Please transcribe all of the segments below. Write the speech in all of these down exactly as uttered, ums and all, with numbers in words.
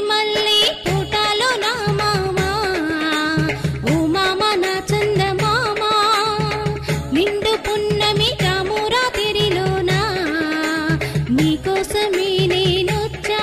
మల్లి తోటలో నా మామ ఓ మామ నా చందమామ నిండు పున్నమి రామురా తిరిలోనా నీకోసమే నేనొచ్చా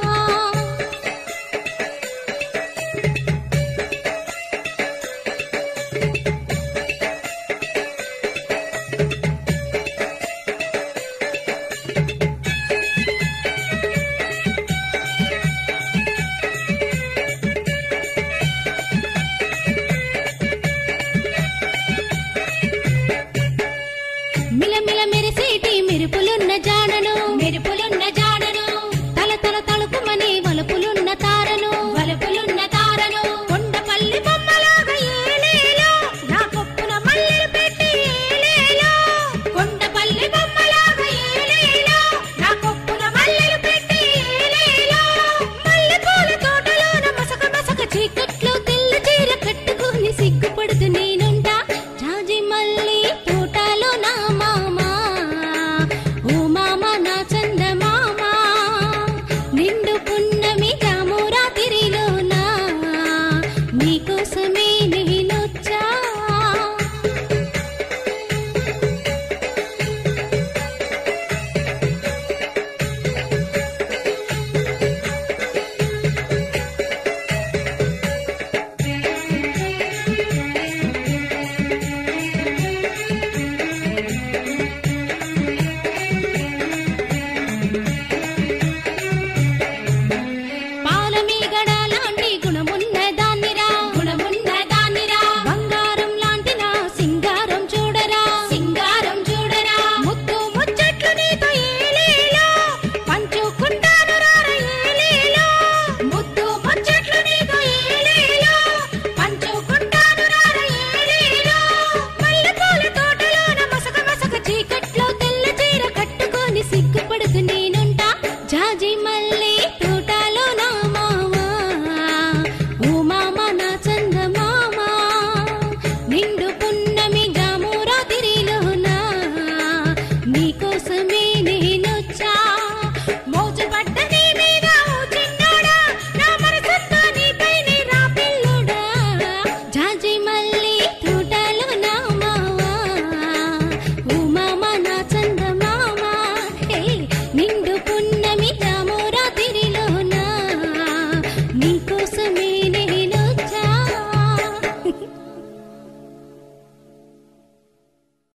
మిలమిల మెరిసేటి మెరుపులున్న జాడను మెరుపులున్న జాడను తల తల తలుకుమని వలుపులున్న తారను వలుపులున్న తారను కొండపల్లి బొమ్మలాగా ఏలేలో నా కొప్పున మల్లెలు పెట్టి ఏలేలో కొండపల్లి బొమ్మలాగా ఏలేలో నా కొప్పున మల్లెలు పెట్టి ఏలేలో మల్లెపూల తోటలోన మసక మసక చీకట్లో తెల్ల చీర కట్టుకొని సిగ్గుపడుతూ నేనుంటా జాజి మల్లి తోటలో నా మామ ఓ మామ నా చందమామ నిండు పున్నమి రామురా తిరిలోనా నీకోసమే నేనొచ్చా పాలమీగడ లాంటి గుణమున్న దాన్నిరా గుణమున్న దాన్నిరా బంగారం లాంటి నా సింగారం చూడరా సింగారం చూడరా ముద్దు ముచ్చట్లు నీతో ఏలేలో పంచుకుంటాను రార ఏలేలో ముద్దు ముచ్చట్లు నీతో ఏలేలో పంచుకుంటాను రార ఏలేలో మల్లెపూల తోటలోన మసక మసక చీకట్లో తెల్ల చీర కట్టుకొని సిగ్గుపడుతూ నేనుంటా జాజి మల్లి తోటలో నా మామ ఓ మామ నా చందమామ నిండు పున్నమి రామురా తిరిలోనా నీకోసమే నేనొచ్చా మోజు పడ్డ నీ మీద ఓ చిన్నోడా నా మనసంతా నీపైనే రా పిల్లోడా జాజి మల్లి తోటలో నా మామ ఓ మామ నా చందమామ హే నిండు